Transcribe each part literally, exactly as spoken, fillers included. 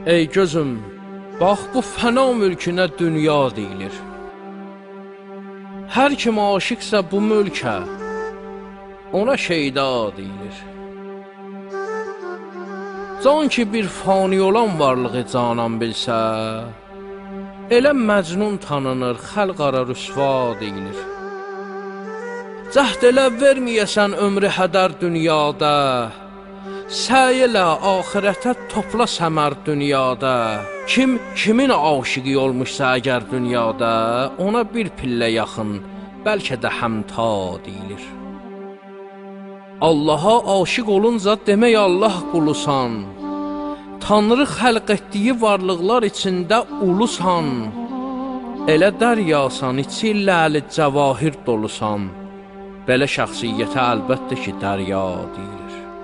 Ey gözüm, bax bu fəna mülkünə dünya deyilir. Hər kim aşıqsa bu mülkə, ona şeyda deyilir. Can ki bir fani olan varlığı canan bilsə, elə məcnun tanınır, xəlq ara rüsva deyilir. Cəhd elə verməyəsən ömrü hədər dünyada, səy elə axirətə topla səmər dünyada. Kim kimin aşıqı olmuşsa əgər dünyada, ona bir pillə yaxın, bəlkə də həmta deyilir. Allaha aşiq olunca demək Allah qulusan, Tanrı xəlq etdiyi varlıqlar içində ulusan, elə dəryasan, içi ləli cəvahir dolusan, belə şəxsiyyətə əlbəttə ki, dərya deyilir.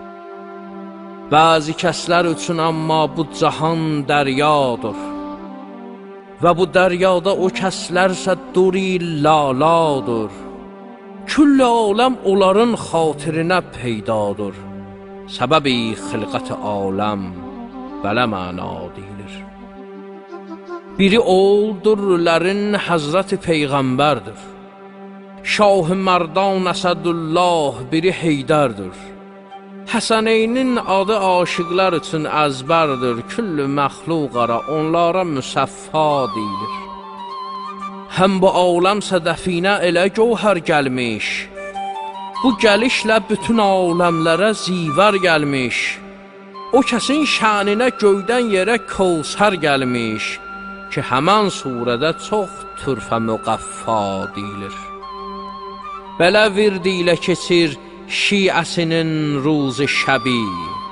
Bəzi kəslər üçün amma bu cahan dəryadır və bu dəryada o kəslərsə duri laladır. Küll aləm onların xatirinə peydadır, səbəbi xilqət aləm belə məna deyilir. Biri oldurlərin Həzrəti Peyğəmbərdir, Şah-ı Mərdan Əsədullah biri Heydərdir. Həsəneynin adı aşıqlar üçün əzbərdir, küllü məxluq ara onlara müsəffa deyilir. Həm bu aləm sədəfinə elə gövhər gəlmiş, bu gəlişlə bütün aləmlərə zivər gəlmiş. O kəsin şəninə göydən yerə Kövsər gəlmiş, ki həmən surədə çox türfə müqəffa deyilir. Belə virdi ilə keçir şiəsinin ruzu şəbi,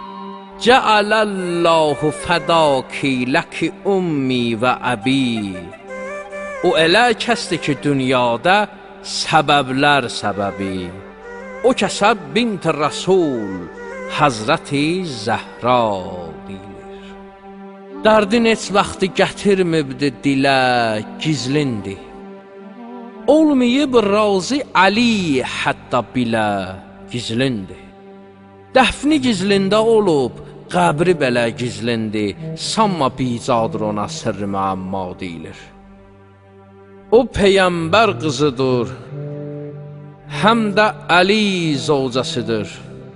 Cəələllahu fədaki ləki ummi və əbi. O elə kəsdir ki dünyada səbəblər səbəbi, o kəsə bint Rəsul Həzrəti Zəhra deyilir. Dərdin heç vaxtı gətirmibdi dilə, gizlindi, olmayıb razı Ali hətta bilə, gizlindi. Dəfni gizlində olub, qəbri belə gizlindi, sanma bicadır ona sırrı müəmma deyilir. O Peyyəmbər qızıdır, həm də Əli zovcasıdır.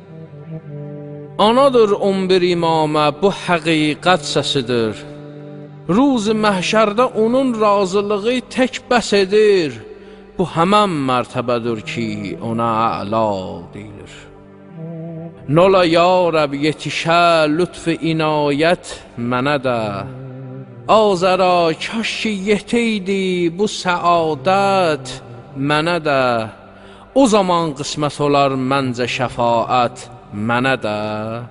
Anadır on bir imamə, bu həqiqət səsidir. Ruz məhşərdə onun razılığı tək bəs edir, bu həmən mərtəbədir ki, ona əla deyilir. Nola ya Rəb yetişə lütf-i inayət mənə də, azəra kaş ki yetəydi bu səadət mənə də, o zaman qismət olar məncə şəfaət mənə də,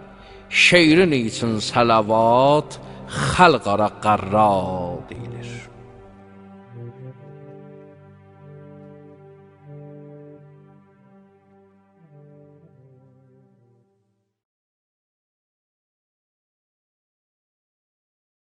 şeirin üçün sələvat xəlq ara qarra deyilir.